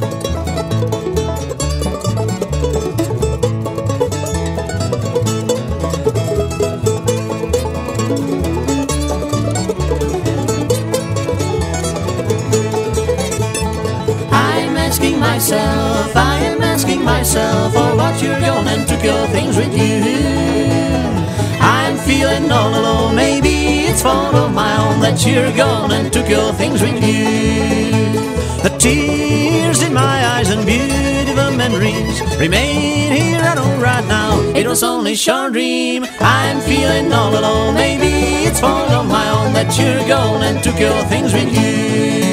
I am asking myself, for what you're gone and took your things with you. I'm feeling all alone, maybe it's fault of my own that you're gone and took your things with you. The tears in my eyes and beautiful memories remain here, I know right now, it was only a short dream. I'm feeling all alone, maybe it's fault of my own that you're gone and took your things with you.